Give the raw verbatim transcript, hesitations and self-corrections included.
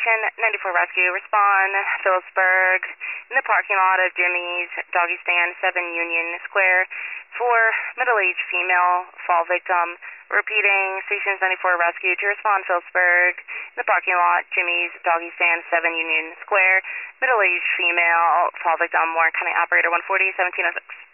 Station ninety-four Rescue. Respond, Phillipsburg, in the parking lot of Jimmy's Doggy Stand, seven Union Square, for middle-aged female fall victim. Repeating, Stations ninety-four Rescue to respond, Phillipsburg, in the parking lot, Jimmy's Doggy Stand, seven Union Square, middle-aged female fall victim. Warren County Operator one forty, seventeen oh six.